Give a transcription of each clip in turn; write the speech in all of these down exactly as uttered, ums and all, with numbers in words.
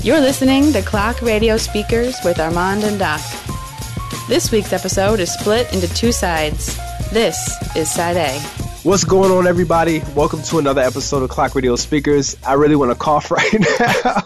You're listening to Clock Radio Speakers with Armand and Doc. This week's episode is split into two sides. This is Side A. What's going on, everybody? Welcome to another episode of Clock Radio Speakers. I really want to cough right now,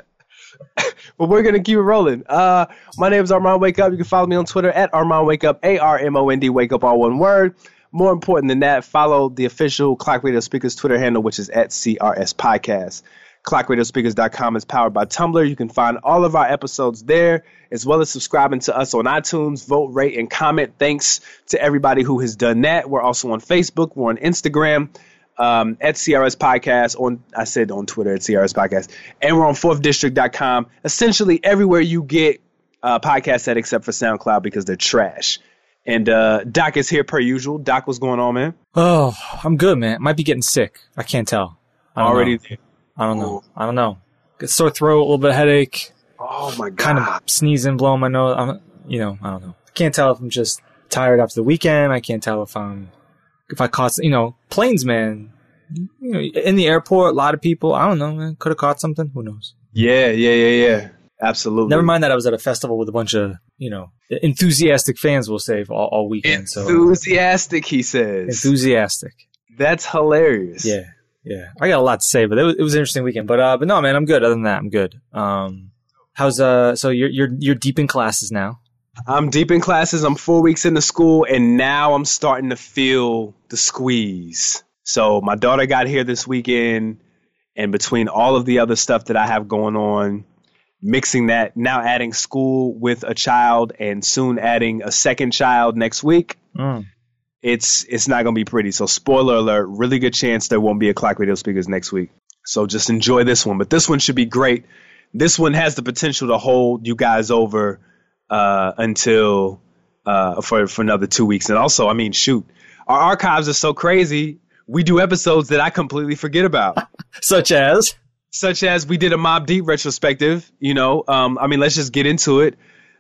but we're going to keep it rolling. Uh, my name is Armand Wake Up. You can follow me on Twitter at Armand Wake Up, A R M O N D, Wake Up, all one word. More important than that, follow the official Clock Radio Speakers Twitter handle, which is at C R S Podcast. clock radio speakers dot com is powered by Tumblr. You can find all of our episodes there, as well as subscribing to us on iTunes. Vote, rate, and comment. Thanks to everybody who has done that. We're also on Facebook. We're on Instagram um, at C R S Podcast. On I said on Twitter at C R S Podcast. And we're on fourth district dot com. Essentially everywhere you get uh, podcasts at except for SoundCloud because they're trash. And uh, Doc is here per usual. Doc, what's going on, man? Oh, I'm good, man. Might be getting sick. I can't tell. I Already there. I don't know. I don't know. Get sore throat, a little bit of headache. Oh my god! Kind of sneezing, blowing my nose. I'm, you know, I don't know. I can't tell if I'm just tired after the weekend. I can't tell if I'm, if I caught, you know, planes, man. You know, in the airport, a lot of people. I don't know, man. Could have caught something. Who knows? Yeah, yeah, yeah, yeah. Absolutely. Never mind that I was at a festival with a bunch of, you know, enthusiastic fans. We'll say all, all weekend. Enthusiastic, so. He says. Enthusiastic. That's hilarious. Yeah. Yeah, I got a lot to say, but it was, it was an interesting weekend. But uh, but no, man, I'm good. Other than that, I'm good. Um, how's uh? So you're you're you're deep in classes now. I'm deep in classes. I'm four weeks into school, and now I'm starting to feel the squeeze. So my daughter got here this weekend, and between all of the other stuff that I have going on, mixing that, now adding school with a child, and soon adding a second child next week. Mm. It's it's not going to be pretty. So spoiler alert, really good chance there won't be a Clock Radio Speakers next week. So just enjoy this one. But this one should be great. This one has the potential to hold you guys over uh, until uh, for, for another two weeks. And also, I mean, shoot, our archives are so crazy. We do episodes that I completely forget about. Such as? Such as we did a Mobb Deep retrospective. You know, um, I mean, let's just get into it.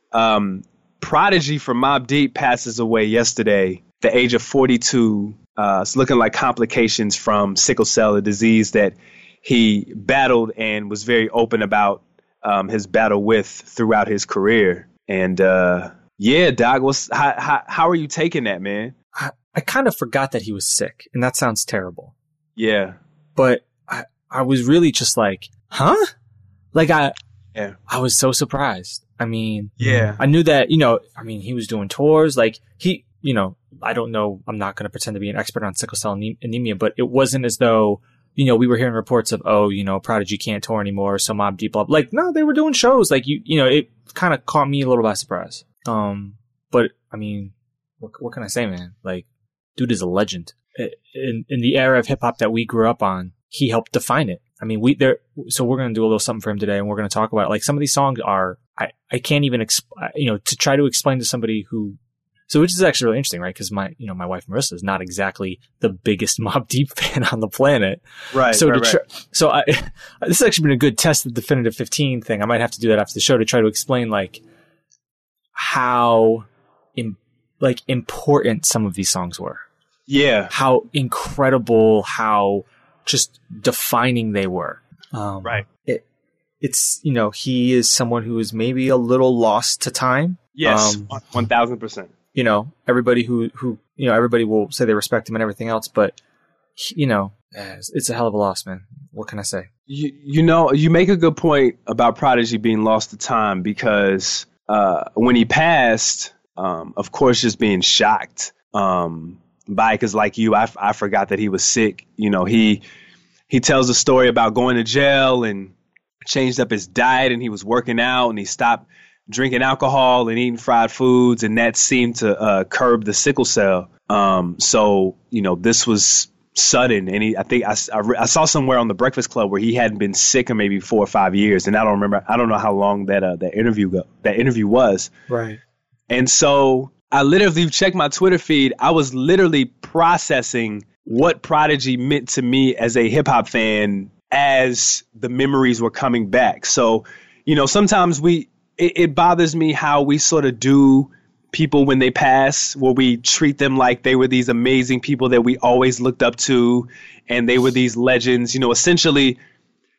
Um, Prodigy from Mobb Deep passes away yesterday. The age of forty-two. Uh, it's looking like complications from sickle cell, a disease that he battled and was very open about um, his battle with throughout his career. And uh, yeah, Doc, what's, how, how, how are you taking that, man? I, I kind of forgot that he was sick, and that sounds terrible. Yeah. But I, I was really just like, huh? Like, I, yeah. I was so surprised. I mean, yeah, I knew that, you know, I mean, he was doing tours, like he, you know, I don't know, I'm not going to pretend to be an expert on sickle cell anemia, but it wasn't as though, you know, we were hearing reports of, oh, you know, Prodigy can't tour anymore, so Mobb Deep, blah, blah. Like, no, they were doing shows. Like, you, you know, it kind of caught me a little by surprise. Um, but I mean, what, what can I say, man? Like, dude is a legend. In, in the era of hip hop that we grew up on, he helped define it. I mean, we there. So we're going to do a little something for him today, and we're going to talk about it. Like, some of these songs are, I, I can't even, exp- you know, to try to explain to somebody who, so which is actually really interesting, right? Because my, you know, my wife Marissa is not exactly the biggest Mobb Deep fan on the planet, right? So right, to try, right. so I, this has actually been a good test of the Definitive fifteen thing. I might have to do that after the show to try to explain like how, in, like important some of these songs were. Yeah, how incredible, how just defining they were. Um, right. It, it's, you know, he is someone who is maybe a little lost to time. Yes, um, one thousand percent. You know, everybody who, who, you know, everybody will say they respect him and everything else, but, you know, it's, it's a hell of a loss, man. What can I say? You, you know, you make a good point about Prodigy being lost to time because uh, when he passed, um, of course, just being shocked um, by it, because like you, I, I forgot that he was sick. You know, he he tells a story about going to jail and changed up his diet, and he was working out, and he stopped drinking alcohol and eating fried foods, and that seemed to uh, curb the sickle cell. Um, so, you know, this was sudden, and he, I think I, I, I saw somewhere on the Breakfast Club where he hadn't been sick in maybe four or five years, and I don't remember, I don't know how long that uh, that interview go, that interview was. Right. And so I literally checked my Twitter feed. I was literally processing what Prodigy meant to me as a hip hop fan as the memories were coming back. So, you know, sometimes we. It, it bothers me how we sort of do people when they pass, where we treat them like they were these amazing people that we always looked up to, and they were these legends. You know, essentially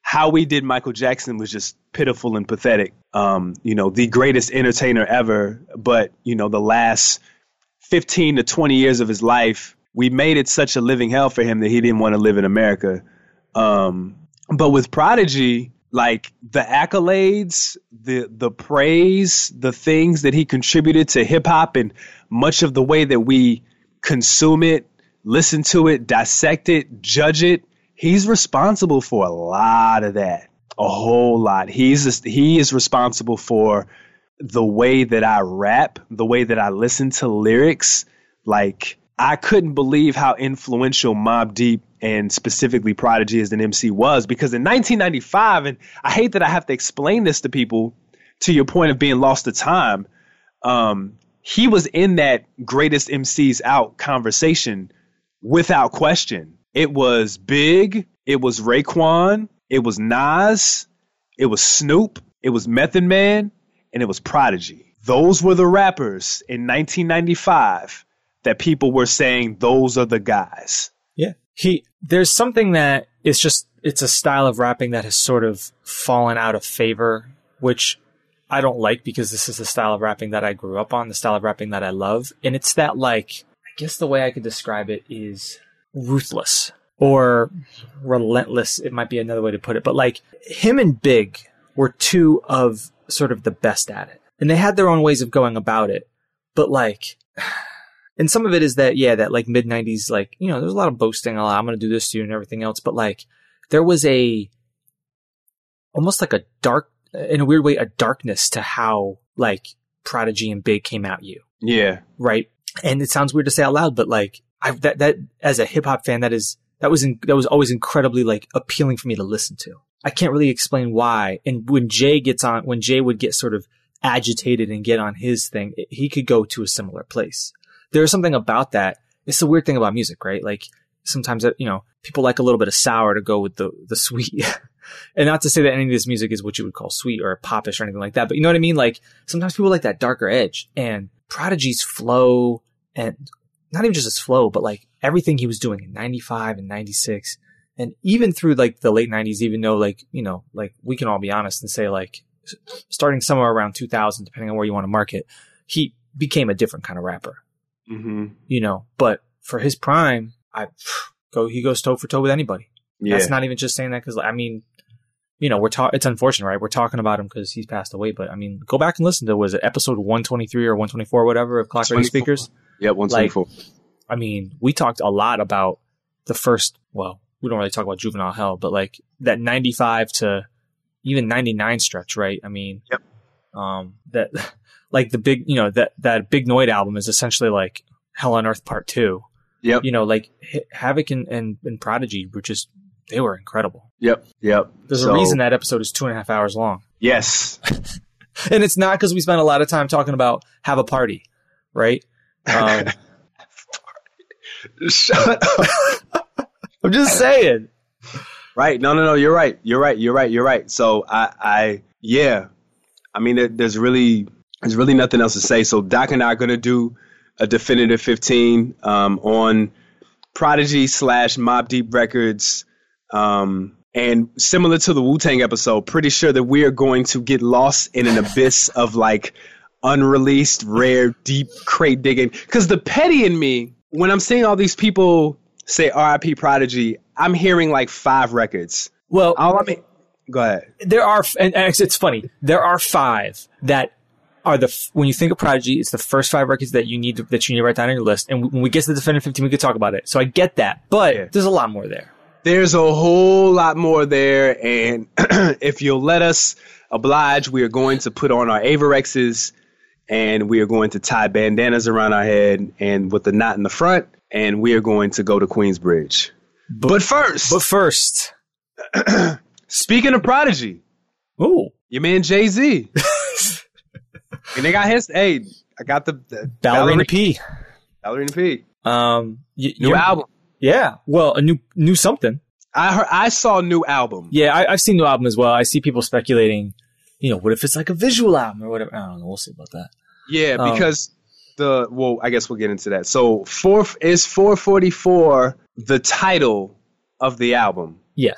how we did Michael Jackson was just pitiful and pathetic. Um, you know, the greatest entertainer ever, but, you know, the last fifteen to twenty years of his life, we made it such a living hell for him that he didn't want to live in America. Um, but with Prodigy, like the accolades, the the praise, the things that he contributed to hip hop and much of the way that we consume it, listen to it, dissect it, judge it, he's responsible for a lot of that, a whole lot. He's just, he is responsible for the way that I rap, the way that I listen to lyrics. Like, I couldn't believe how influential Mobb Deep and specifically Prodigy as an M C was, because in nineteen ninety-five, and I hate that I have to explain this to people to your point of being lost to time, um, he was in that greatest M Cs out conversation without question. It was Big, it was Raekwon, it was Nas, it was Snoop, it was Method Man, and it was Prodigy. Those were the rappers in nineteen ninety-five that people were saying those are the guys. Yeah. He, there's something that it's just, it's a style of rapping that has sort of fallen out of favor, which I don't like, because this is the style of rapping that I grew up on, the style of rapping that I love. And it's that, like, I guess the way I could describe it is ruthless or relentless. It might be another way to put it, but like him and Big were two of sort of the best at it, and they had their own ways of going about it. But like, and some of it is that, yeah, that like mid nineties, like, you know, there's a lot of boasting, a lot, I'm going to do this to you and everything else. But like, there was a, almost like a dark, in a weird way, a darkness to how like Prodigy and Big came at you. Yeah. Right. And it sounds weird to say out loud, but like, I, that, that, as a hip hop fan, that is, that was, in, that was always incredibly like appealing for me to listen to. I can't really explain why. And when Jay gets on, when Jay would get sort of agitated and get on his thing, it, he could go to a similar place. There's something about that. It's the weird thing about music, right? Like sometimes, you know, people like a little bit of sour to go with the, the sweet. And not to say that any of this music is what you would call sweet or popish or anything like that, but you know what I mean? Like sometimes people like that darker edge, and Prodigy's flow, and not even just his flow, but like everything he was doing in ninety-five and ninety-six, and even through like the late nineties, even though like, you know, like we can all be honest and say like starting somewhere around two thousand, depending on where you want to mark it, he became a different kind of rapper. Mm-hmm. You know, but for his prime, I go, he goes toe for toe with anybody. Yeah. That's not even just saying that because, I mean, you know, we're talking, it's unfortunate, right? We're talking about him because he's passed away, but I mean, go back and listen to, was it episode one twenty-three or one twenty-four or whatever of Clock Radio Speakers? Yeah, one twenty-four. Like, I mean, we talked a lot about the first, well, we don't really talk about Juvenile Hell, but like that ninety-five to even ninety-nine stretch, right? I mean, yep. um, that, like the big, you know, that, that Big Noid album is essentially like Hell on Earth Part Two. Yep. You know, like Havoc and, and, and Prodigy were just, they were incredible. Yep. Yep. There's so, a reason that episode is two and a half hours long. Yes. And it's not because we spent a lot of time talking about Have a Party, right? Um, Shut up. I'm just saying. Right. No, no, no. You're right. You're right. You're right. You're right. So I, I, yeah. I mean, there, there's really, there's really nothing else to say. So Doc and I are going to do a definitive fifteen um, on Prodigy slash Mobb Deep Records. Um, and similar to the Wu-Tang episode, pretty sure that we are going to get lost in an abyss of like unreleased, rare, deep crate digging. Because the petty in me, when I'm seeing all these people say R I P Prodigy, I'm hearing like five records. Well, all I mean, go ahead. There are, and it's funny, there are five that are the, when you think of Prodigy, it's the first five records that you need to, that you need to write down on your list. And when we get to the definitive fifteen, we could talk about it. So I get that, but yeah. There's a lot more there. There's a whole lot more there. And if you'll let us oblige, we are going to put on our Avirexes and we are going to tie bandanas around our head and with the knot in the front. And we are going to go to Queensbridge. But, but first. But first. Speaking of Prodigy. Ooh. Your man Jay-Z. And they got his, hey, I got the, the Ballerina P. Ballerina P. Um, y- new album. Yeah. Well, a new, new something. I heard, I saw new album. Yeah, I, I've seen new album as well. I see people speculating, you know, what if it's like a visual album or whatever? I don't know. We'll see about that. Yeah, because um, the, well, I guess we'll get into that. So four is four forty-four the title of the album? Yes.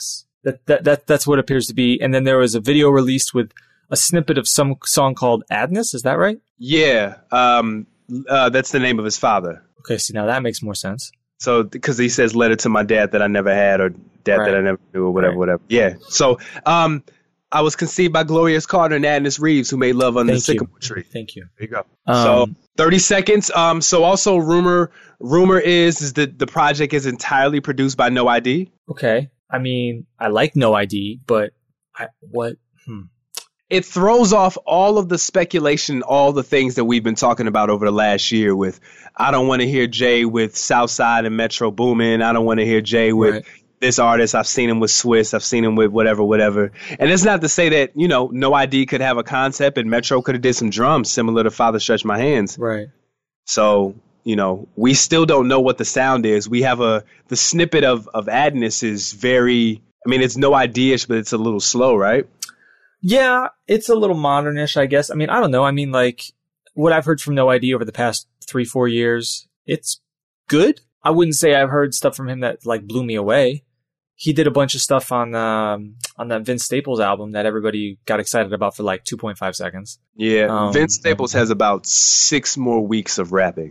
That, that that that's what it appears to be. And then there was a video released with a snippet of some song called Adness. Is that right? Yeah, um, uh, that's the name of his father. Okay, see, now that makes more sense. So, because he says letter to my dad that I never had, or dad Right. that I never knew, or whatever, Right. whatever. Yeah. So, um, I was conceived by Glorious Carter and Adness Reeves, who made Love Under the Thank you. Sycamore Tree. Thank you. There you go. Um, so thirty seconds. Um, so also rumor rumor is is that the project is entirely produced by No I D. Okay. I mean, I like No I D, but I, what? Hmm. It throws off all of the speculation, all the things that we've been talking about over the last year. With I don't want to hear Jay with Southside and Metro Boomin. I don't want to hear Jay with Right. this artist. I've seen him with Swiss. I've seen him with whatever, whatever. And it's not to say that, you know, No I D could have a concept and Metro could have did some drums similar to Father Stretch My Hands. Right. So, you know, we still don't know what the sound is. We have a, the snippet of, of Adness is very, I mean, it's No I D-ish, but it's a little slow, right? Yeah, it's a little modernish, I guess. I mean, I don't know. I mean, like, what I've heard from No I D over the past three, four years, it's good. I wouldn't say I've heard stuff from him that, like, blew me away. He did a bunch of stuff on um, on that Vince Staples album that everybody got excited about for, like, two point five seconds. Yeah, Um, Vince Staples has about six more weeks of rapping.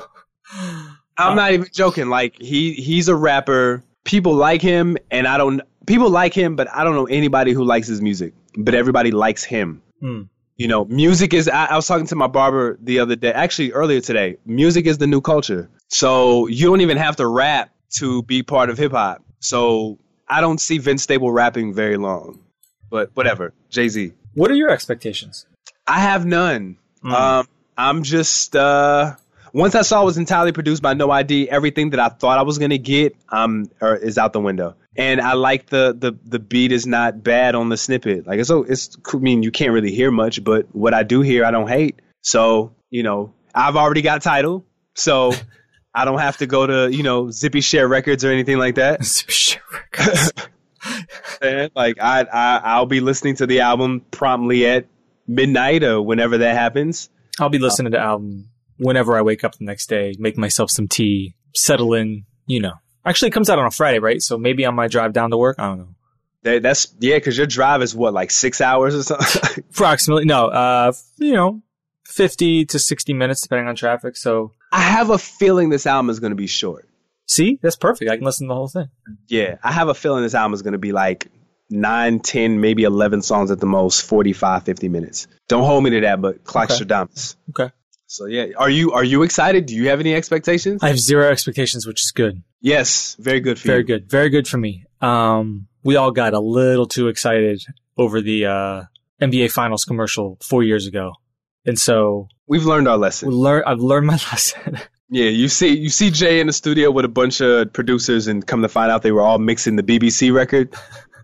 I'm not even joking. Like, he he's a rapper. People like him, and I don't. People like him, but I don't know anybody who likes his music. But everybody likes him. Hmm. You know, music is. I, I was talking to my barber the other day, actually earlier today. Music is the new culture. So you don't even have to rap to be part of hip hop. So I don't see Vince Staples rapping very long. But whatever, Jay-Z. What are your expectations? I have none. Mm. Um, I'm just uh, once I saw it was entirely produced by No I D, everything that I thought I was gonna get um or is out the window. And I like the the the beat is not bad on the snippet. Like it's it's I mean you can't really hear much, but what I do hear I don't hate. So you know I've already got Tidal, so I don't have to go to you know Zippy Share Records or anything like that. And like I, I I'll be listening to the album promptly at midnight or whenever that happens. I'll be listening to the album whenever I wake up the next day, make myself some tea, settle in, you know. Actually, it comes out on a Friday, right? So maybe on my drive down to work, I don't know. That, that's yeah, because your drive is what, like six hours or something. Approximately, no, uh, you know, fifty to sixty minutes depending on traffic. So I have a feeling this album is going to be short. see, that's perfect. I can listen to the whole thing. Yeah, I have a feeling this album is going to be like nine, ten, maybe eleven songs at the most, forty-five, fifty minutes. Don't hold me to that, but Claxtradamus. Okay. So yeah, are you are you excited? Do you have any expectations? I have zero expectations, which is good. Yes, very good for Very you. good. Very good for me. Um, we all got a little too excited over the uh, N B A Finals commercial four years ago. And so We've learned our we lesson. learn, I've learned my lesson. Yeah, you see you see Jay in the studio with a bunch of producers and come to find out they were all mixing the B B C record.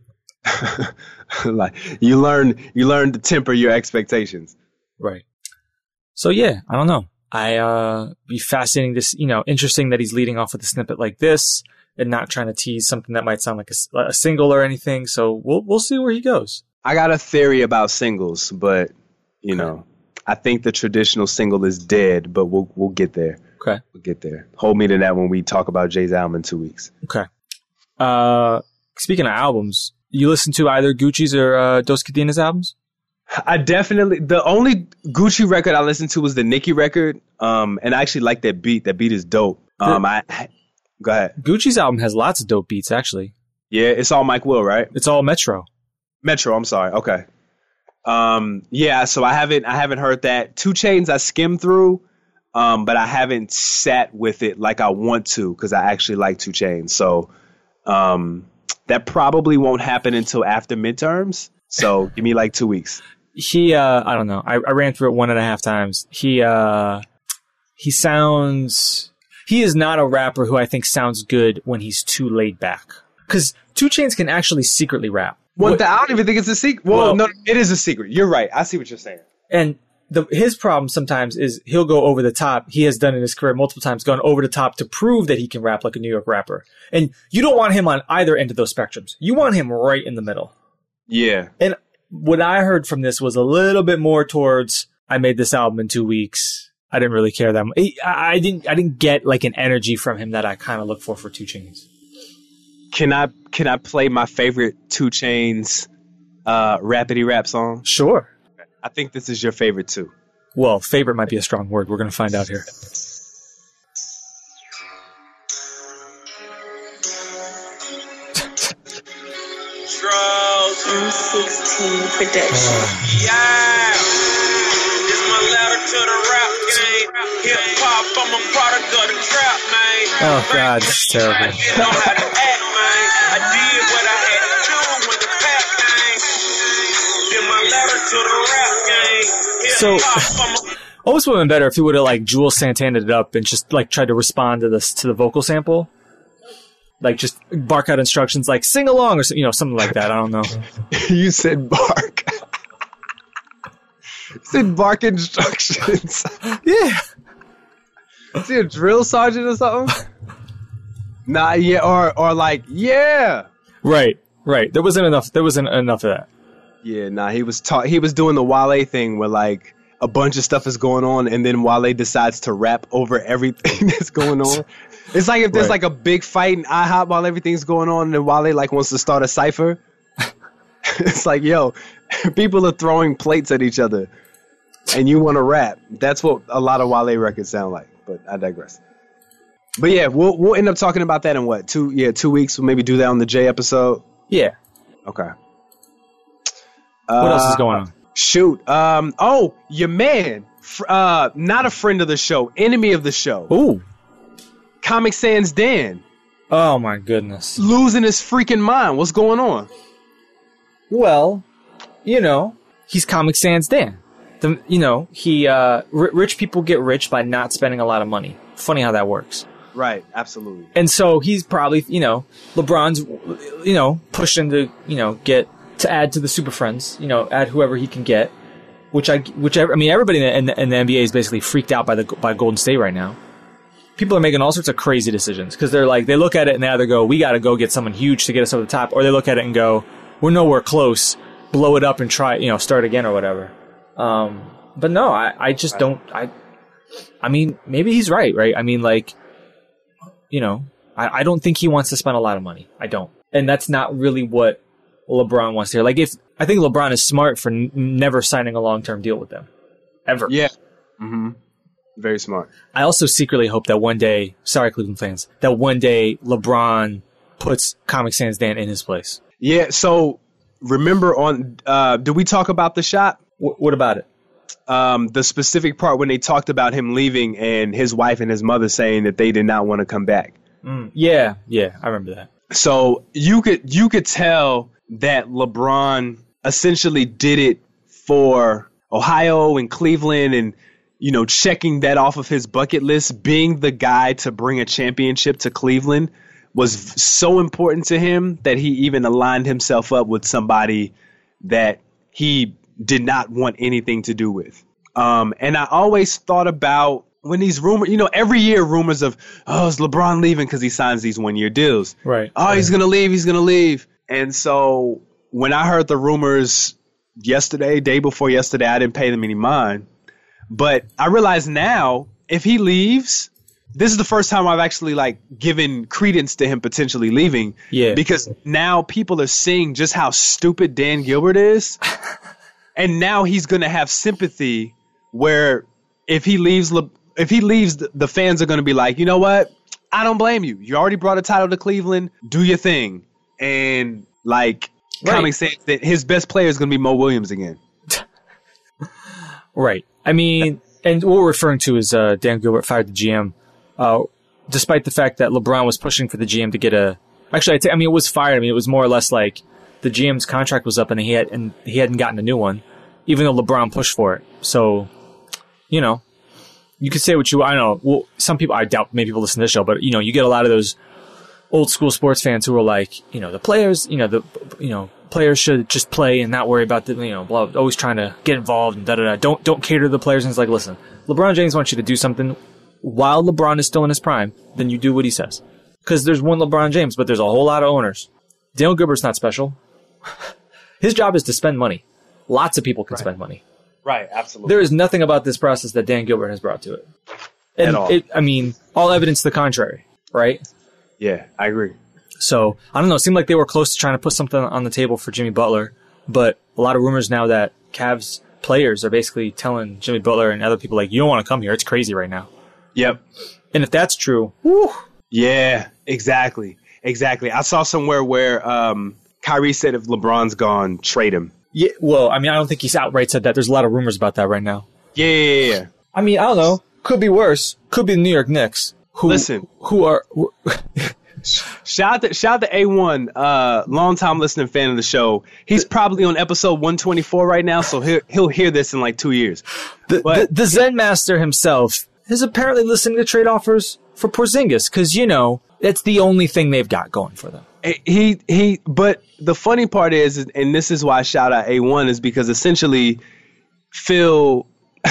Like you learn you learn to temper your expectations. Right. So yeah, I don't know. I uh be fascinating this, you know, interesting that he's leading off with a snippet like this and not trying to tease something that might sound like a, a single or anything. So we'll we'll see where he goes. I got a theory about singles, but you know, I think the traditional single is dead, but we'll we'll get there. Okay. We'll get there. Hold me to that when we talk about Jay's album in two weeks. Okay. Uh speaking of albums, you listen to either Gucci's or uh, Dos Cadenas albums? I definitely the only Gucci record I listened to was the Nicki record, um, and I actually like that beat. That beat is dope. Um, I go ahead. Gucci's album has lots of dope beats, actually. Yeah, it's all Mike Will, right? It's all Metro. Metro. I'm sorry. Okay. Um, yeah. So I haven't I haven't heard that. Two Chainz I skimmed through, um, but I haven't sat with it like I want to because I actually like Two Chainz. So, um, that probably won't happen until after midterms. So give me like two weeks. He, uh, I don't know. I, I ran through it one and a half times. He, uh, he sounds, he is not a rapper who I think sounds good when he's too laid back. Cause Two Chainz can actually secretly rap. Well, What- I don't even think it's a secret. Well, Well- no, it is a secret. You're right. I see what you're saying. And the, his problem sometimes is he'll go over the top. He has done in his career multiple times, gone over the top to prove that he can rap like a New York rapper. And you don't want him on either end of those spectrums. You want him right in the middle. Yeah. And what I heard from this was a little bit more towards, I made this album in two weeks. I didn't really care that much. I, I didn't, I didn't get like an energy from him that I kind of look for for Two Chainz. Can I can I play my favorite two Chainz uh, Rappity Rap song? Sure. I think this is your favorite too. Well, favorite might be a strong word. We're going to find out here. M sixteen Production. Yeah, this my letter to the rap game. Hip hop, I'm a product of the trap, man. Oh God, this is terrible. I didn't know how to act, man. I did what I had to do when the pap came. Did my letter to the rap game. Hip So, hop, I'm a almost would have been better if he would have like Jules Santana it up and just like tried to respond to this to the vocal sample. Like just bark out instructions like sing along or you know something like that. I don't know. You said bark. You said bark instructions. Yeah. Is he a drill sergeant or something? Nah, yeah, or or like yeah. Right, right. There wasn't enough. There wasn't enough of that. Yeah, nah. He was ta- He was doing the Wale thing where like a bunch of stuff is going on, and then Wale decides to rap over everything that's going on. It's like if there's Right. like a big fight in IHOP while everything's going on, and then Wale like wants to start a cipher. It's like, yo, people are throwing plates at each other, and you want to rap. That's what a lot of Wale records sound like. But I digress. But yeah, we'll we'll end up talking about that in what two yeah two weeks. We'll maybe do that on the J episode. Yeah. Okay. What else is Uh, going on? Shoot. Um. Oh, your man. Fr- Uh, not a friend of the show, enemy of the show. Ooh. Comic Sans Dan Oh my goodness. losing his freaking mind. What's going on? Well, you know, he's Comic Sans Dan. The, you know, he uh, r- rich people get rich by not spending a lot of money. Funny how that works. Right. Absolutely. And so he's probably, you know, LeBron's, you know, pushed him to, you know, get to add to the Super Friends, you know, add whoever he can get. Which I, whichever, I mean, everybody in the, in the N B A is basically freaked out by the by Golden State right now. People are making all sorts of crazy decisions because they're like, they look at it and they either go, we got to go get someone huge to get us over the top, or they look at it and go, we're nowhere close, blow it up and try, you know, start again or whatever. Um, but no, I, I just don't, I, I mean, maybe he's right, right? I mean, like, you know, I, I don't think he wants to spend a lot of money. I don't. And that's not really what LeBron wants here. Like, if, I think LeBron is smart for n- never signing a long-term deal with them. Ever. Yeah. Mm-hmm. Very smart. I also secretly hope that one day, sorry Cleveland fans, that one day LeBron puts Comic Sans Dan in his place. Yeah. So remember on, uh, did we talk about the shot? W- what about it? Um, the specific part when they talked about him leaving and his wife and his mother saying that they did not want to come back. Mm, yeah, yeah, I remember that. So you could you could tell that LeBron essentially did it for Ohio and Cleveland and, you know, checking that off of his bucket list. Being the guy to bring a championship to Cleveland was so important to him that he even aligned himself up with somebody that he did not want anything to do with. Um, and I always thought about when these rumors, you know, every year rumors of, oh, is LeBron leaving because he signs these one-year deals. Right. Oh, he's going to leave. He's going to leave. And so when I heard the rumors yesterday, day before yesterday, I didn't pay them any mind. But I realize now, if he leaves, this is the first time I've actually like given credence to him potentially leaving. Yeah. Because now people are seeing just how stupid Dan Gilbert is. And now he's going to have sympathy where if he leaves, Le- if he leaves, the fans are going to be like, you know what? I don't blame you. You already brought a title to Cleveland. Do your thing. And like, Right. Comic Sans that his best player is going to be Mo Williams again. Right. I mean, and what we're referring to is uh, Dan Gilbert fired the G M, uh, despite the fact that LeBron was pushing for the G M to get a. Actually, I'd say, I mean, it was fired. I mean, it was more or less like the G M's contract was up and he had and he hadn't gotten a new one, even though LeBron pushed for it. So, you know, you could say what you. I don't know. Well, some people, I doubt many people listen to this show, but you know, you get a lot of those old school sports fans who are like, you know, the players, you know, the you know. players should just play and not worry about the, you know, blah, always trying to get involved and da da da. Don't don't cater to the players. And it's like, listen, LeBron James wants you to do something while LeBron is still in his prime. Then you do what he says, because there's one LeBron James, but there's a whole lot of owners. Daniel Gilbert's not special. His job is to spend money. Lots of people can Right. spend money. Right, absolutely. There is nothing about this process that Dan Gilbert has brought to it. And At all. It, I mean, all evidence to the contrary, right? Yeah, I agree. So I don't know. It seemed like they were close to trying to put something on the table for Jimmy Butler, but a lot of rumors now that Cavs players are basically telling Jimmy Butler and other people like, you don't want to come here. It's crazy right now. Yep. And if that's true, whew. Yeah, exactly. Exactly. I saw somewhere where um, Kyrie said if LeBron's gone, trade him. Yeah. Well, I mean, I don't think he's outright said that. There's a lot of rumors about that right now. Yeah, yeah, yeah. I mean, I don't know. Could be worse. Could be the New York Knicks. Who, Listen. Who are... Shout out to, shout out to A one, uh, long-time listening fan of the show. He's probably on episode one twenty-four right now, so he'll, he'll hear this in like two years. The, but, the, the Zen Master himself is apparently listening to trade offers for Porzingis because, you know, that's the only thing they've got going for them. He, he, but the funny part is, and this is why I shout out A one, is because essentially Phil,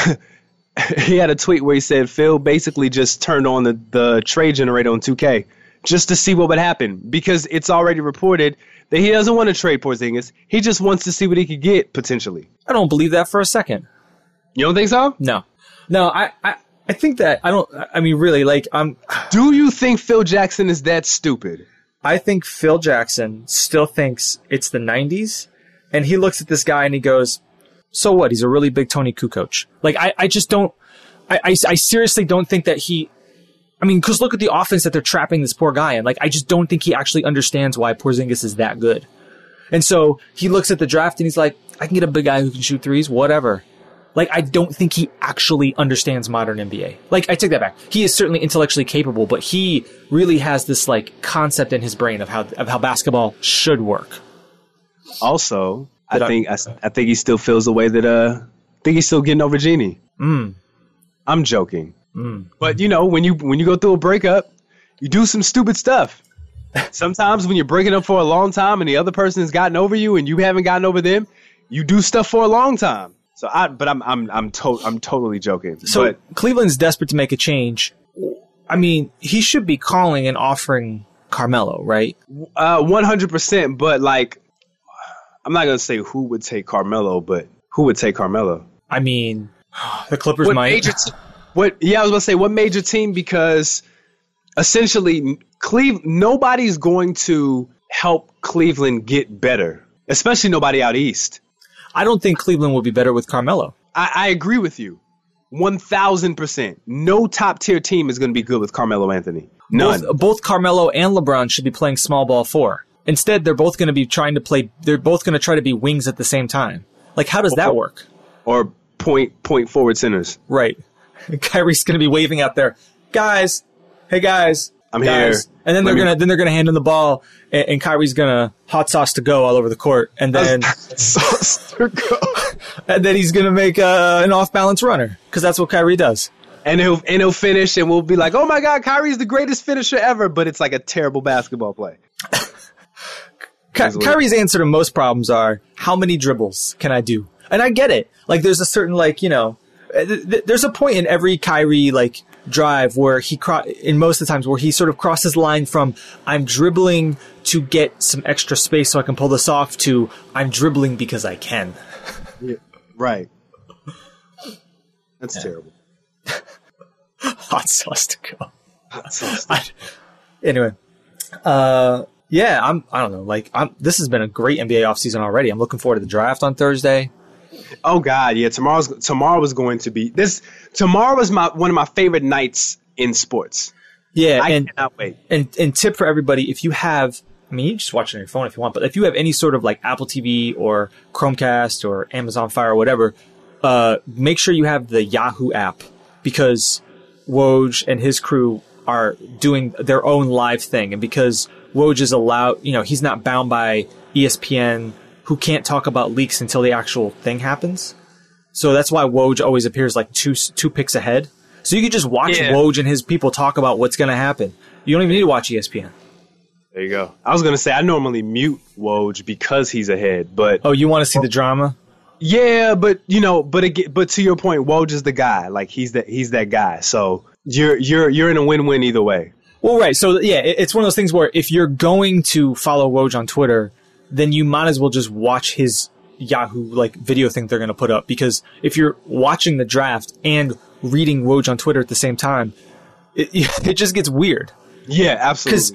he had a tweet where he said Phil basically just turned on the, the trade generator on two K. Just to see what would happen, because it's already reported that he doesn't want to trade Porzingis. He just wants to see what he could get, potentially. I don't believe that for a second. You don't think so? No. No, I, I, I think that, I don't, I mean, really, like, I'm... Do you think Phil Jackson is that stupid? I think Phil Jackson still thinks it's the nineties, and he looks at this guy and he goes, so what? He's a really big Tony Kukoc. Like, I, I just don't, I, I, I seriously don't think that he... I mean, because look at the offense that they're trapping this poor guy in. Like, I just don't think he actually understands why Porzingis is that good. And so he looks at the draft and he's like, I can get a big guy who can shoot threes, whatever. Like, I don't think he actually understands modern N B A. Like, I take that back. He is certainly intellectually capable, but he really has this, like, concept in his brain of how of how basketball should work. Also, I That think I, I, I think he still feels the way that uh, I think he's still getting over Jeannie. Mm. I'm joking. Mm. But, you know, when you when you go through a breakup, you do some stupid stuff. Sometimes when you're breaking up for a long time and the other person has gotten over you and you haven't gotten over them, you do stuff for a long time. So I, but I'm I'm I'm to, I'm totally joking. So but, Cleveland's desperate to make a change. I mean, he should be calling and offering Carmelo, right? uh, one hundred percent. But like, I'm not gonna say who would take Carmelo, but who would take Carmelo? I mean, the Clippers What might. major te- what? Yeah, I was gonna say what major team, because essentially, Cleve nobody's going to help Cleveland get better, especially nobody out east. I don't think Cleveland would be better with Carmelo. I, I agree with you, one thousand percent. No top tier team is going to be good with Carmelo Anthony. None. Both, both Carmelo and LeBron should be playing small ball four. Instead, they're both going to be trying to play. They're both going to try to be wings at the same time. Like, how does that work? Or point point forward centers. Right. Kyrie's going to be waving out there, guys. Hey guys, I'm guys. here. And then Let they're me- gonna then they're gonna hand him the ball, and, and Kyrie's gonna hot sauce to go all over the court, and then and then he's gonna make uh, an off balance runner because that's what Kyrie does. And he'll and he'll finish, and we'll be like, "Oh my God, Kyrie's the greatest finisher ever!" But it's like a terrible basketball play. Ky- Kyrie's answer to most problems are, how many dribbles can I do? And I get it. Like, there's a certain, like, you know, th- th- there's a point in every Kyrie, like, drive where he, cro- in most of the times, where he sort of crosses the line from, I'm dribbling to get some extra space so I can pull this off, to, I'm dribbling because I can. Yeah, right. That's Yeah. terrible. Hot sauce to go. Hot sauce. I, anyway, uh, yeah, I'm. I don't know. Like, I'm. This has been a great N B A offseason already. I'm looking forward to the draft on Thursday. Oh God, yeah. Tomorrow's tomorrow is going to be this. Tomorrow is my one of my favorite nights in sports. Yeah, I and cannot wait. and and tip for everybody: if you have, I mean, you just watch it on your phone if you want, but if you have any sort of like Apple T V or Chromecast or Amazon Fire or whatever, uh, make sure you have the Yahoo app, because Woj and his crew are doing their own live thing, and because Woj is allowed, you know, he's not bound by E S P N, who can't talk about leaks until the actual thing happens. So that's why Woj always appears like two two picks ahead. So you can just watch Yeah. Woj and his people talk about what's going to happen. You don't even need to watch E S P N. There you go. I was gonna say I normally mute Woj because he's ahead, but Oh, you want to see the drama? yeah, but you know, but again, but to your point, Woj is the guy. Like he's that he's that guy. So you're you're you're in a win-win either way. Well, right. So yeah, it- it's one of those things where if you're going to follow Woj on Twitter, then you might as well just watch his Yahoo like video thing they're going to put up, because if you're watching the draft and reading Woj on Twitter at the same time, it, it just gets weird. Yeah, absolutely. Because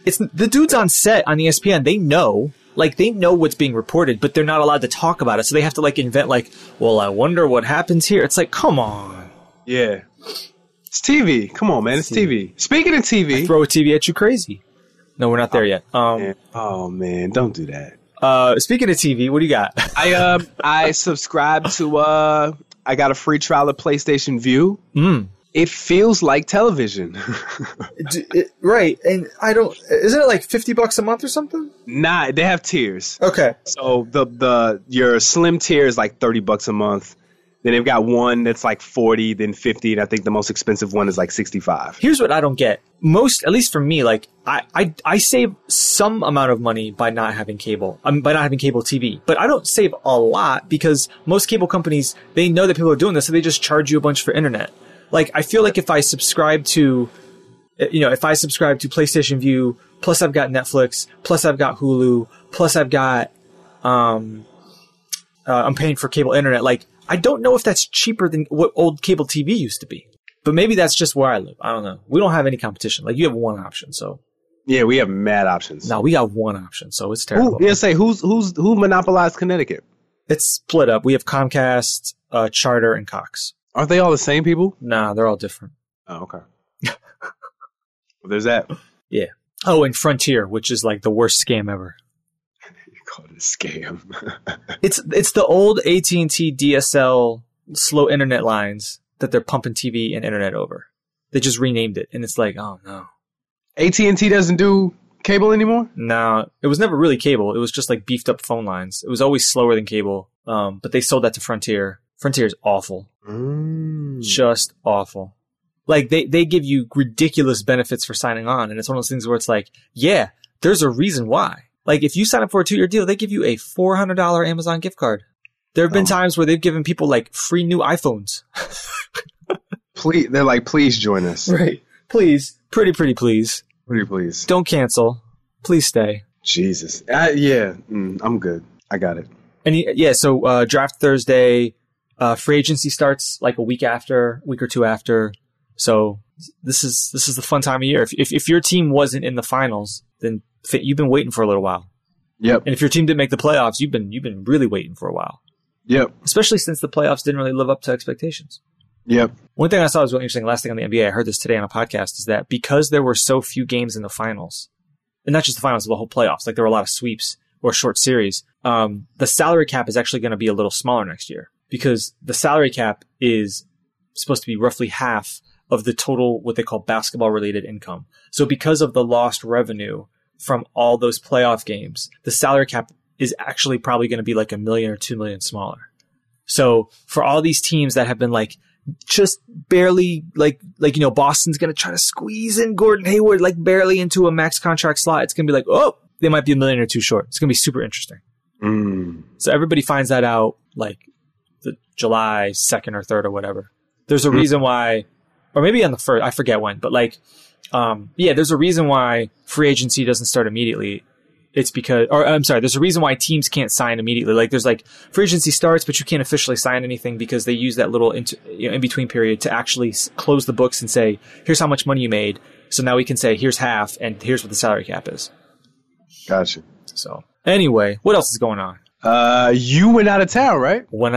it's the dudes on set on E S P N. They know, like, they know what's being reported, but they're not allowed to talk about it. So they have to like invent, like, well, I wonder what happens here. It's like, come on. Yeah, it's T V. Come on, man, it's T V. Speaking of T V, I throw a T V at you, crazy. No, we're not there yet. Um, man. Oh man, don't do that. Uh, speaking of T V, what do you got? I uh, I subscribe to. Uh, I got a free trial of PlayStation View. Mm. It feels like television. D- it, right, and I don't. Isn't it like fifty bucks a month or something? Nah, they have tiers. Okay. So the the your slim tier is like thirty bucks a month. Then they've got one that's like forty, then fifty, and I think the most expensive one is like sixty-five. Here's what I don't get. Most, at least for me, like I, I, I save some amount of money by not having cable, um, by not having cable T V. But I don't save a lot because most cable companies, they know that people are doing this, so they just charge you a bunch for internet. Like, I feel like if I subscribe to, you know, if I subscribe to PlayStation View, plus I've got Netflix, plus I've got Hulu, plus I've got, um, uh, I'm paying for cable internet, like, I don't know if that's cheaper than what old cable T V used to be. But maybe that's just where I live. I don't know. We don't have any competition. Like, you have one option, so. Yeah, we have mad options. No, we got one option, so it's terrible. Who, yeah, say, who's, who's, who monopolized Connecticut? It's split up. We have Comcast, uh, Charter, and Cox. Aren't they all the same people? Nah, they're all different. Oh, okay. Well, there's that. Yeah. Oh, and Frontier, which is like the worst scam ever. You call it a scam. It's it's the old A T and T D S L slow internet lines that they're pumping T V and internet over. They just renamed it, and it's like, oh no. A T and T doesn't do cable anymore? No, it was never really cable. It was just like beefed up phone lines. It was always slower than cable, um, but they sold that to Frontier. Frontier is awful. Mm. Just awful. Like, they, they give you ridiculous benefits for signing on, and it's one of those things where it's like, yeah, there's a reason why. Like, if you sign up for a two-year deal, they give you a four hundred dollars Amazon gift card. There have been oh. times where they've given people, like, free new iPhones. Please, they're like, please join us. Right. Please. Pretty, pretty please. Pretty please. Don't cancel. Please stay. Jesus. Uh, yeah, mm, I'm good. I got it. And yeah, so uh, draft Thursday, uh, free agency starts like a week after, week or two after. So this is this is the fun time of year. If if, if your team wasn't in the finals, then you've been waiting for a little while. Yep. And if your team didn't make the playoffs, you've been you've been really waiting for a while. Yep. Especially since the playoffs didn't really live up to expectations. Yep. One thing I saw was really interesting. Last thing on the N B A, I heard this today on a podcast, is that because there were so few games in the finals, and not just the finals, the whole playoffs, like there were a lot of sweeps or short series, um, the salary cap is actually going to be a little smaller next year because the salary cap is supposed to be roughly half of the total, what they call basketball related income. So because of the lost revenue from all those playoff games, the salary cap is actually probably going to be like a million or two million smaller. So for all these teams that have been like, just barely like, like, you know, Boston's going to try to squeeze in Gordon Hayward, like barely into a max contract slot. It's going to be like, oh, they might be a million or two short. It's going to be super interesting. Mm. So everybody finds that out like the July second or third or whatever. There's a mm. reason why, or maybe on the first, I forget when, but like, um, yeah, there's a reason why free agency doesn't start immediately. It's because, or I'm sorry, there's a reason why teams can't sign immediately. Like there's like free agency starts, but you can't officially sign anything because they use that little inter, you know, in between period to actually s- close the books and say, here's how much money you made. So now we can say, here's half and here's what the salary cap is. Gotcha. So anyway, what else is going on? Uh, you went out of town, right? When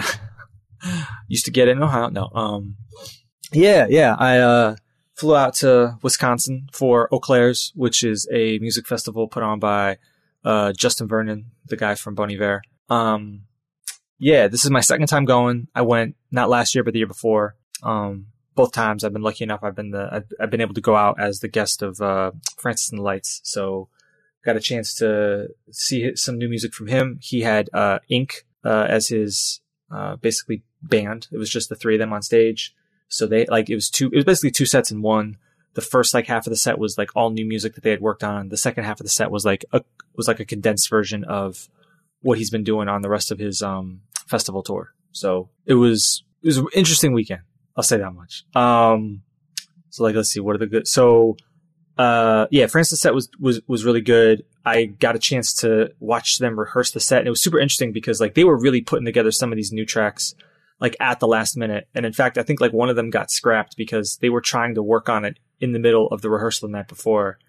I used to get in Ohio. No. Um, yeah, yeah. I, uh, flew out to Wisconsin for Eau Claire's, which is a music festival put on by Uh, Justin Vernon, the guy from Bon Iver. Um, yeah, this is my second time going. I went not last year, but the year before. Um, both times I've been lucky enough. I've been the, I've, I've been able to go out as the guest of, uh, Francis and the Lights. So got a chance to see some new music from him. He had, uh, Ink, uh, as his, uh, basically band. It was just the three of them on stage. So they, like, it was two, it was basically two sets in one. The first like half of the set was like all new music that they had worked on. The second half of the set was like a was like a condensed version of what he's been doing on the rest of his um festival tour. So it was it was an interesting weekend. I'll say that much. Um so like let's see, what are the good so uh yeah, Francis' set was was was really good. I got a chance to watch them rehearse the set, and it was super interesting because like they were really putting together some of these new tracks like at the last minute. And in fact, I think like one of them got scrapped because they were trying to work on it in the middle of the rehearsal the night before.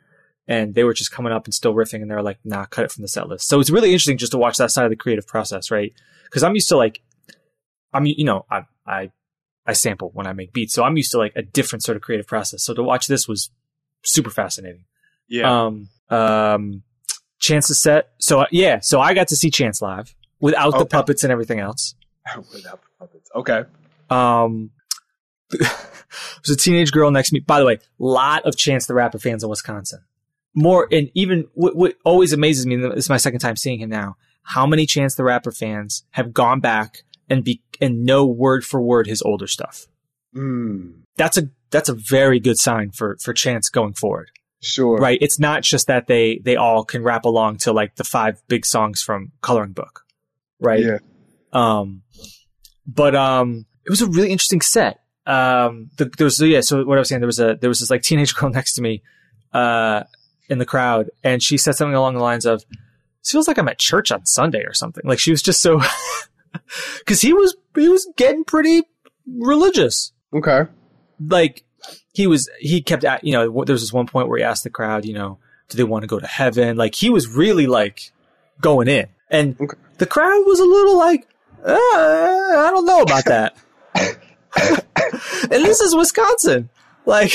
and they were just coming up and still riffing, and they were like, nah, cut it from the set list. So it's really interesting just to watch that side of the creative process, right? Because I'm used to like, I'm, you know, I, I, I sample when I make beats, so I'm used to like a different sort of creative process. So to watch this was super fascinating. Yeah. Um, um, Chance's set. So uh, yeah, so I got to see Chance live without Okay. the puppets and everything else. Without puppets. Okay. Um, there's a teenage girl next to me. By the way, lot of Chance the Rapper fans in Wisconsin. More, and even what, what always amazes me, and this is my second time seeing him now, how many Chance the Rapper fans have gone back and be and know word for word his older stuff. Mm, That's a that's a very good sign for for Chance going forward. sure. Right? It's not just that they they all can rap along to like the five big songs from Coloring Book. Right? Yeah. Um, but um, it was a really interesting set. Um, the, there was yeah. So what I was saying, there was a there was this like teenage girl next to me, uh, in the crowd, and she said something along the lines of, "This feels like I'm at church on Sunday or something." Like she was just so, because he was he was getting pretty religious. Okay. Like he was he kept at you know there was this one point where he asked the crowd, you know, do they want to go to heaven? Like he was really like going in, and Okay. the crowd was a little like, uh, I don't know about that. And this is Wisconsin, like,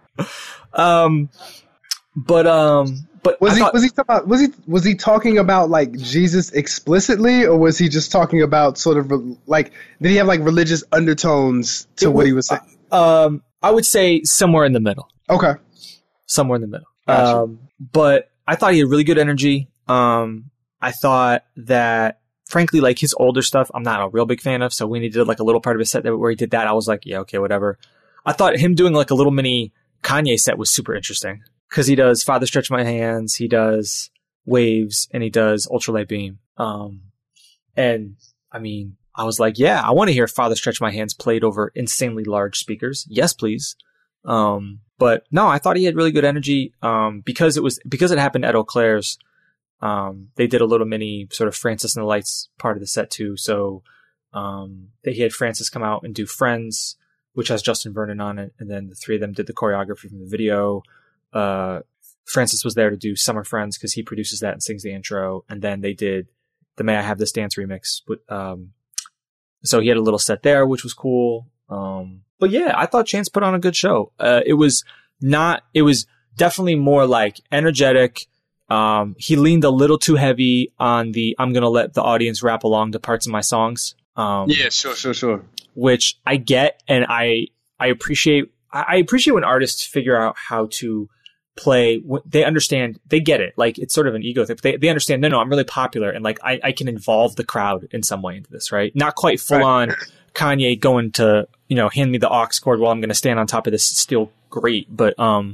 um, but um, but Was I he thought- was he talking about was he was he talking about like Jesus explicitly, or was he just talking about sort of re- like did he have like religious undertones to It what he was- was saying? um, I would say somewhere in the middle, Okay. somewhere in the middle. Gotcha. Um, but I thought he had really good energy. Um, I thought that, frankly, like his older stuff, I'm not a real big fan of. So when he did like a little part of his set that, where he did that, I was like, yeah, okay, whatever. I thought him doing like a little mini Kanye set was super interesting because he does Father Stretch My Hands, he does Waves, and he does Ultralight Beam. Um, and I mean, I was like, yeah, I want to hear Father Stretch My Hands played over insanely large speakers. Yes, please. Um, but no, I thought he had really good energy. Um, because it was, because it happened at Eau Claire's, um, they did a little mini sort of Francis and the Lights part of the set too. So, um, they he had Francis come out and do Friends, which has Justin Vernon on it. And then the three of them did the choreography from the video. Uh, Francis was there to do Summer Friends because he produces that and sings the intro. And then they did the May I Have This Dance remix. With, um, so he had a little set there, which was cool. Um, but yeah, I thought Chance put on a good show. Uh, it was not, it was definitely more like energetic. Um, he leaned a little too heavy on the, I'm going to let the audience rap along to parts of my songs. Um, Yeah, sure, sure, sure. which I get. And I, I appreciate, I I appreciate when artists figure out how to play. They understand, they get it. Like it's sort of an ego thing. They, they understand, no, no, I'm really popular. And like, I, I can involve the crowd in some way into this, right? Not quite full Right. on Kanye going to, you know, hand me the aux cord while I'm going to stand on top of this steel grate. But, um,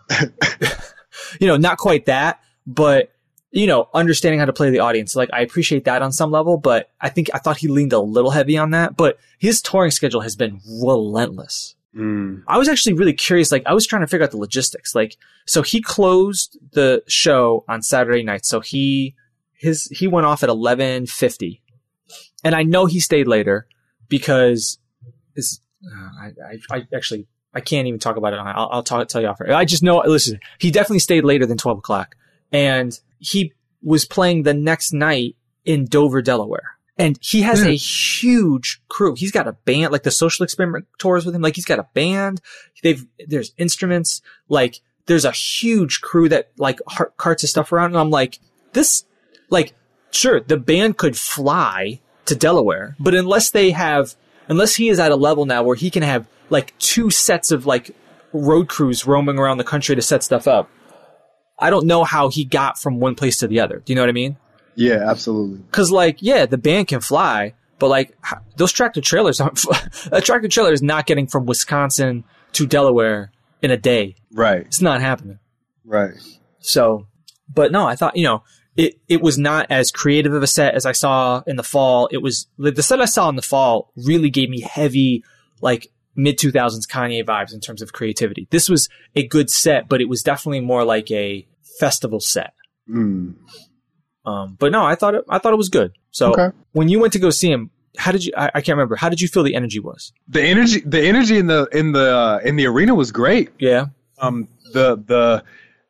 you know, not quite that, but, you know, understanding how to play the audience. Like, I appreciate that on some level, but I think, I thought he leaned a little heavy on that, but his touring schedule has been relentless. Mm. I was actually really curious. Like, I was trying to figure out the logistics. Like, so he closed the show on Saturday night. So he, his, he went off at eleven fifty. And I know he stayed later because this, uh, I, I, I actually, I can't even talk about it. I'll, I'll talk, tell you off. I just know, listen, he definitely stayed later than twelve o'clock. And he was playing the next night in Dover, Delaware. And he has a huge crew. He's got a band, like the Social Experiment tours with him. Like he's got a band. They've, there's instruments. Like there's a huge crew that like har- carts his stuff around. And I'm like, this, like, sure, the band could fly to Delaware, but unless they have, unless he is at a level now where he can have like two sets of like road crews roaming around the country to set stuff up, I don't know how he got from one place to the other. Do you know what I mean? Yeah, absolutely. Cause like, yeah, the band can fly, but like h- those tractor trailers aren't, a tractor trailer is not getting from Wisconsin to Delaware in a day. Right, It's not happening. right. So, but no, I thought, you know, it, it was not as creative of a set as I saw in the fall. It was, the set I saw in the fall really gave me heavy, like mid two thousands Kanye vibes in terms of creativity. This was a good set, but it was definitely more like a festival set. Mm. Um, but no, I thought it, I thought it was good. So Okay. when you went to go see him, how did you, I, I can't remember, how did you feel the energy was? The energy, the energy in the in the uh, in the arena was great. Yeah. Um, the the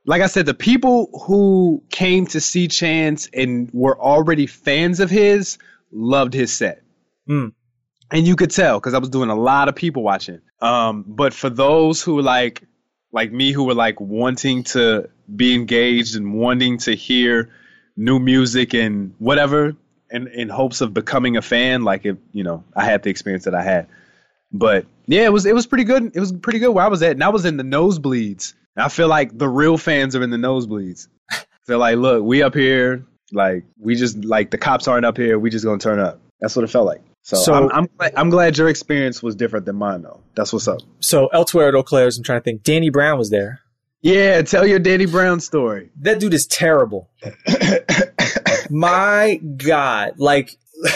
like I said, the people who came to see Chance and were already fans of his loved his set. Mm. And you could tell because I was doing a lot of people watching. Um, but for those who like, like me, who were like wanting to be engaged and wanting to hear new music and whatever, and in hopes of becoming a fan, like if you know, I had the experience that I had. But yeah, it was it was pretty good. It was pretty good where I was at, and I was in the nosebleeds. I feel like the real fans are in the nosebleeds. They're like, look, we up here, like we just like the cops aren't up here. We just gonna turn up. That's what it felt like. So, So- I'm I'm glad, I'm glad your experience was different than mine, though. That's what's up. So elsewhere at Eau Claire's, I'm trying to think. Danny Brown was there. Yeah, tell your Danny Brown story. That dude is terrible. My God, like,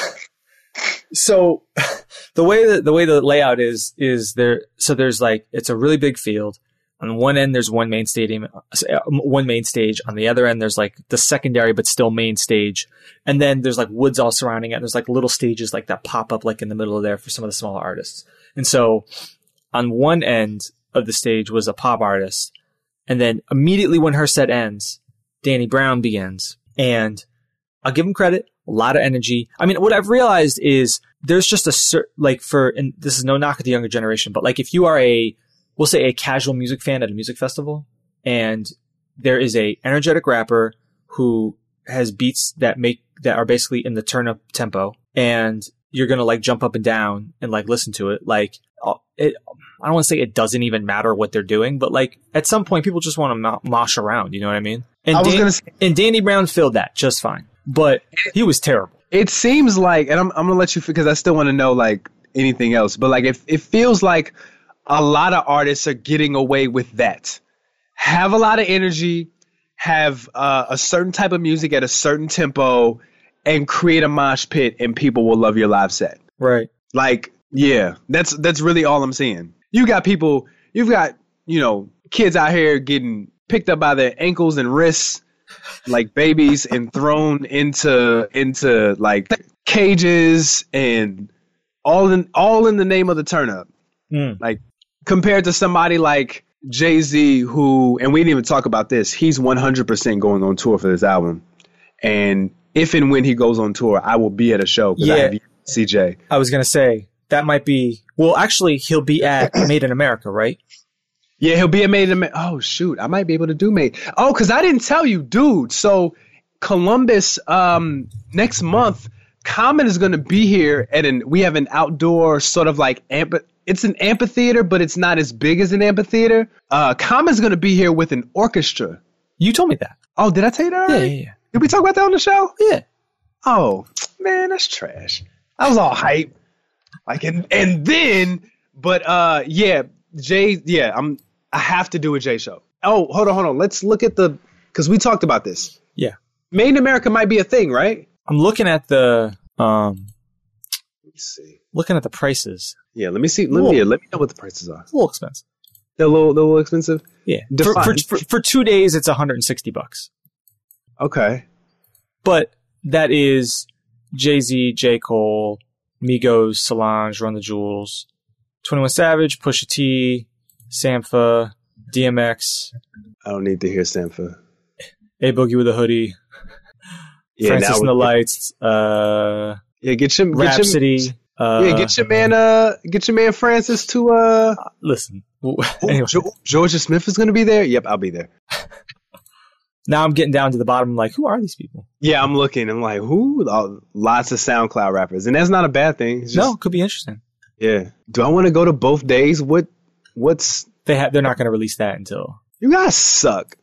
so the way that the way the layout is is there. So there's like it's a really big field. On one end, there's one main stadium, uh, one main stage. On the other end, there's like the secondary, but still main stage. And then there's like woods all surrounding it. There's like little stages like that pop up like in the middle of there for some of the smaller artists. And so on one end of the stage was a pop artist. And then immediately when her set ends, Danny Brown begins. And I'll give him credit, a lot of energy. I mean, what I've realized is there's just a certain, like for, and this is no knock at the younger generation, but like if you are a, we'll say a casual music fan at a music festival, and there is a energetic rapper who has beats that make, that are basically in the turn up tempo, and you're going to like jump up and down and like listen to it. Like it, I don't want to say it doesn't even matter what they're doing, but like at some point people just want to mo- mosh around. You know what I mean? And, I was Dan- gonna say- and Danny Brown filled that just fine, but he was terrible. It seems like, and I'm I'm gonna let you because I still want to know like anything else, but like if it feels like a lot of artists are getting away with that. Have a lot of energy, have uh, a certain type of music at a certain tempo, and create a mosh pit, and people will love your live set. Right. Like, yeah, that's that's really all I'm seeing. You got people, you've got, you know, kids out here getting picked up by their ankles and wrists like babies and thrown into into like cages and all in all in the name of the turn up. Mm. Like compared to somebody like Jay-Z, who, and we didn't even talk about this, he's one hundred percent going on tour for this album. And if and when he goes on tour, I will be at a show because Yeah. I have C J. I was going to say that might be, well, actually he'll be at Made in America, right? Yeah, he'll be at Made in America. Oh, shoot. I might be able to do Made. Oh, because I didn't tell you, dude. So Columbus, um, next month, Common is going to be here at an, we have an outdoor sort of like, amp- it's an amphitheater, but it's not as big as an amphitheater. Uh, Common's going to be here with an orchestra. You told me that. Oh, did I tell you that Yeah, already? yeah, yeah. Did we talk about that on the show? Yeah. Oh, man, that's trash. I was all hype. Like, and, and then, but, uh, yeah, Jay, yeah, I'm, I have to do a Jay show. Oh, hold on, hold on. Let's look at the, because we talked about this. Yeah. Made in America might be a thing, right? I'm looking at the, um, Let me see. looking at the prices. Yeah, let me see. Let Whoa. me, let me know what the prices are. It's a little expensive. They're a little, they're a little expensive? Yeah. For, Define. for, for, for two days, it's one hundred sixty bucks. Okay. But that is Jay-Z, J. Cole, Migos, Solange, Run the Jewels, twenty-one Savage, Pusha T, Sampha, D M X, I don't need to hear Sampha. A Boogie with a Hoodie, Yeah, Francis now and the we- Lights, uh, Yeah, get your, get your, Rhapsody. Uh, yeah, get your man, uh, get your man Francis to, uh, listen. oh, Anyway, Jo- Georgia Smith is going to be there? Yep, I'll be there. now I'm getting down to the bottom. I'm like, who are these people? Yeah, I'm looking. I'm like, who? Oh, lots of SoundCloud rappers. And that's not a bad thing. It's just, No, could be interesting. Yeah. Do I want to go to both days? What? What's? They ha- they're not going to release that until. You guys suck.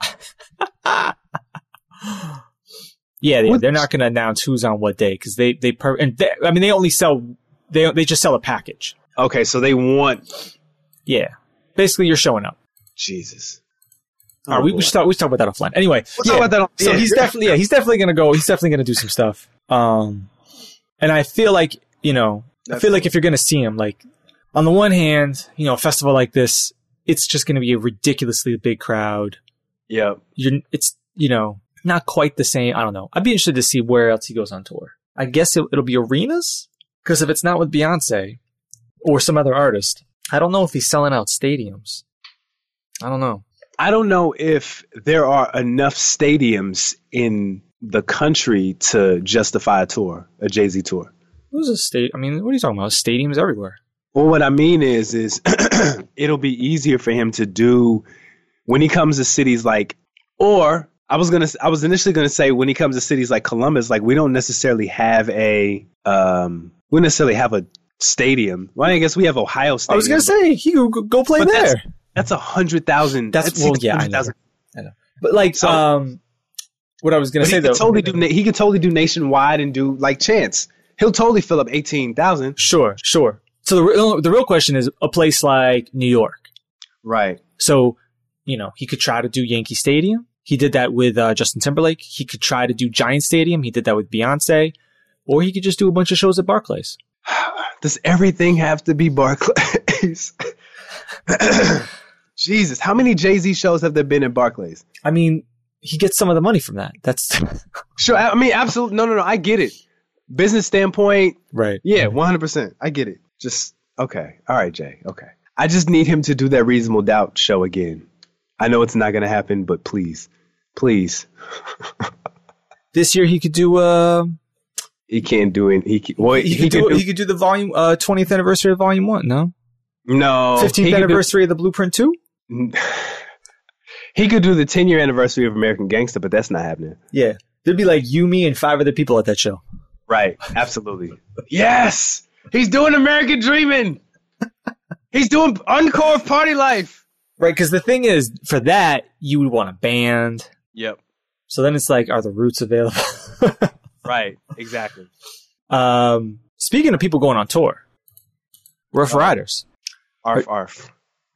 Yeah, yeah What- they're not going to announce who's on what day because they they per- and they, I mean they only sell they they just sell a package. Okay, so they want. Yeah, basically you're showing up. Jesus. All right, we, we should talk we should talk about that offline. Anyway, We'll yeah, talk about that on- so yeah. he's definitely yeah he's definitely going to go. He's definitely going to do some stuff. Um, and I feel like you know I That's feel like if you're going to see him, like on the one hand, you know, a festival like this, it's just going to be a ridiculously big crowd. Yep. You're it's you know. Not quite the same. I don't know. I'd be interested to see where else he goes on tour. I guess it, it'll be arenas because if it's not with Beyonce or some other artist, I don't know if he's selling out stadiums. I don't know. I don't know if there are enough stadiums in the country to justify a tour, a Jay-Z tour. Who's a state? I mean, what are you talking about? Stadiums everywhere. Well, what I mean is, is it'll be easier for him to do when he comes to cities like, or I was gonna, I was initially gonna say when he comes to cities like Columbus, like we don't necessarily have a, um, we don't necessarily have a stadium. Well, I guess we have Ohio Stadium. I was gonna say he go, go play there. That's a hundred thousand. That's, that's well, yeah, I know. I know. But like, so, um, what I was gonna say he though, could totally do, he could totally do nationwide and do like Chance. He'll totally fill up eighteen thousand. Sure, sure. So the real, the real question is a place like New York. Right. So, you know, he could try to do Yankee Stadium. He did that with uh, Justin Timberlake. He could try to do Giant Stadium. He did that with Beyonce. Or he could just do a bunch of shows at Barclays. Does everything have to be Barclays? Jesus, how many Jay-Z shows have there been at Barclays? I mean, he gets some of the money from that. That's sure. I mean, absolutely. No, no, no. I get it. Business standpoint. Right. Yeah, one hundred percent. I get it. Just, okay. All right, Jay. Okay. I just need him to do that Reasonable Doubt show again. I know it's not going to happen, but please. Please. This year he could do... Uh, he can't do it. He, can, well, he, he, could, do, do, he could do the volume uh, twentieth anniversary of Volume one, no? No. fifteenth anniversary do, of the Blueprint two? He could do the ten-year anniversary of American Gangster, but that's not happening. Yeah. There'd be like you, me, and five other people at that show. Right. Absolutely. Yes! He's doing American Dreaming! He's doing Encore of Party Life! Right, because the thing is, for that, you would want a band. Yep. So then it's like, are the Roots available? Right, exactly. Um, speaking of people going on tour, Rough Riders. Arf, arf.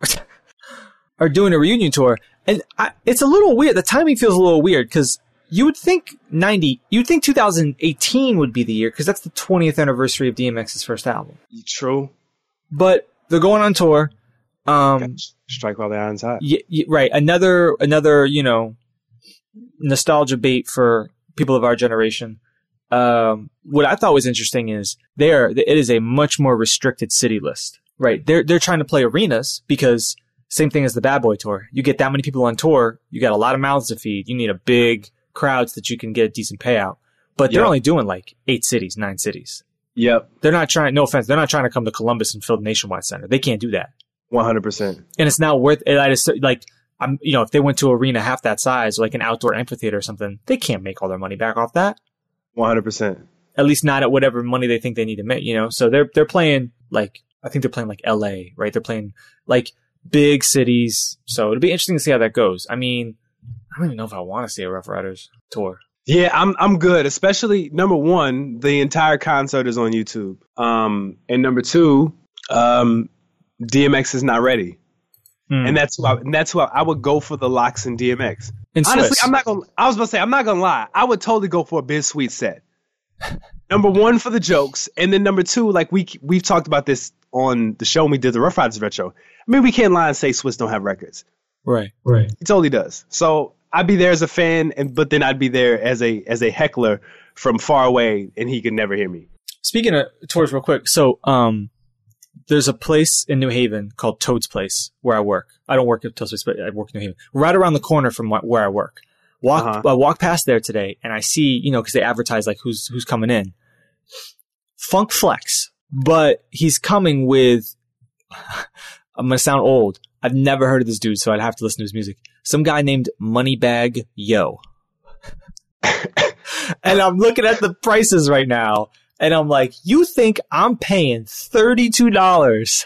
Are doing a reunion tour. And I, it's a little weird. The timing feels a little weird because you would think ninety, you would think two thousand eighteen would be the year because that's the twentieth anniversary of D M X's first album. True. But they're going on tour. Um, Strike while the iron's hot. Y- y- right. Another, another, you know, nostalgia bait for people of our generation. Um, what I thought was interesting is there, it is a much more restricted city list, right? They're, they're trying to play arenas because same thing as the Bad Boy tour. You get that many people on tour, you got a lot of mouths to feed. You need a big crowd so that you can get a decent payout, but they're yep. only doing like eight cities, nine cities. Yep. They're not trying, no offense, they're not trying to come to Columbus and fill the Nationwide Center. They can't do that. one hundred percent. And it's not worth it. I just, like, I'm, you know, if they went to an arena half that size, like an outdoor amphitheater or something, they can't make all their money back off that. one hundred percent. At least not at whatever money they think they need to make, you know? So they're, they're playing like, I think they're playing like L A, right? They're playing like big cities. So it'll be interesting to see how that goes. I mean, I don't even know if I want to see a Rough Riders tour. Yeah, I'm I'm good. Especially number one, the entire concert is on YouTube. Um, and number two, um, D M X is not ready. Hmm. And that's who I, and that's who I, I would go for the locks in D M X. In Honestly, Swiss. I'm not gonna. I was about to say I'm not gonna lie. I would totally go for a Biz Sweet set. Number one for the jokes, and then number two, like we we've talked about this on the show when we did the Rough Riders retro. I mean, we can't lie and say Swiss don't have records. Right, right. He totally does. So I'd be there as a fan, and but then I'd be there as a as a heckler from far away, and he could never hear me. Speaking of tours, real quick, so um, there's a place in New Haven called Toad's Place where I work. I don't work at Toad's Place, but I work in New Haven, right around the corner from where I work. Walk, uh-huh. I walk past there today, and I see, you know, because they advertise like who's who's coming in. Funk Flex, but he's coming with. I'm gonna sound old. I've never heard of this dude, so I'd have to listen to his music. Some guy named Moneybagg Yo. And I'm looking at the prices right now, and I'm like, you think I'm paying thirty-two dollars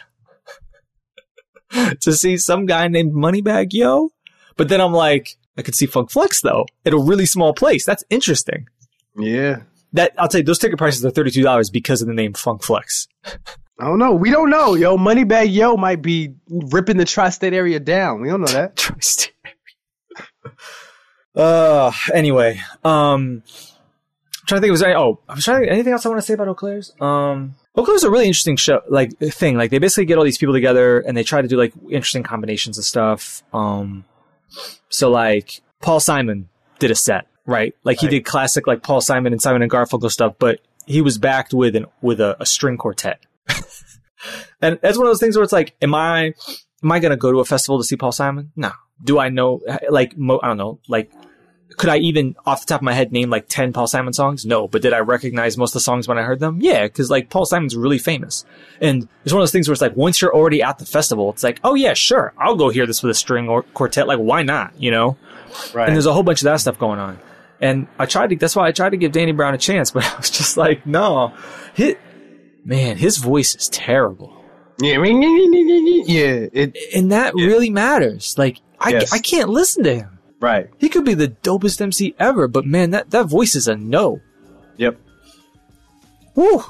to see some guy named Moneybagg Yo? But then I'm like, I could see Funk Flex, though, at a really small place. That's interesting. Yeah. That I'll tell you, those ticket prices are thirty-two dollars because of the name Funk Flex. I don't know. We don't know, yo. Moneybagg Yo might be ripping the tri-state area down. We don't know that. Tri-state area. Uh, anyway, um, I'm trying to think. Was there, oh, I was trying to think, anything else I want to say about Eau Claire's? Um, Eau Claire's a really interesting show, like thing. Like they basically get all these people together and they try to do like interesting combinations of stuff. Um, so like Paul Simon did a set, right? Like he right. did classic like Paul Simon and Simon and Garfunkel stuff, but he was backed with an with a, a string quartet. And that's one of those things where it's like, am I, am I going to go to a festival to see Paul Simon? No. Do I know, like, mo- I don't know, like, could I even, off the top of my head, name like ten Paul Simon songs? No. But did I recognize most of the songs when I heard them? Yeah, because like Paul Simon's really famous. And it's one of those things where it's like, once you're already at the festival, it's like, oh yeah, sure, I'll go hear this with a string or quartet. Like, why not? You know? Right. And there's a whole bunch of that stuff going on. And I tried to, that's why I tried to give Danny Brown a chance, but I was just like, no. His, man, his voice is terrible. Yeah, yeah. It, and that yeah. really matters. Like, I, yes. I can't listen to him. Right. He could be the dopest M C ever, but man, that, that voice is a no. Yep. Woo.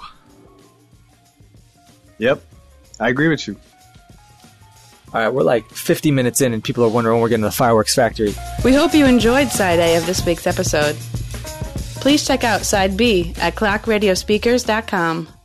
Yep. I agree with you. All right, we're like fifty minutes in and people are wondering when we're getting to the fireworks factory. We hope you enjoyed Side A of this week's episode. Please check out Side B at clock radio speakers dot com.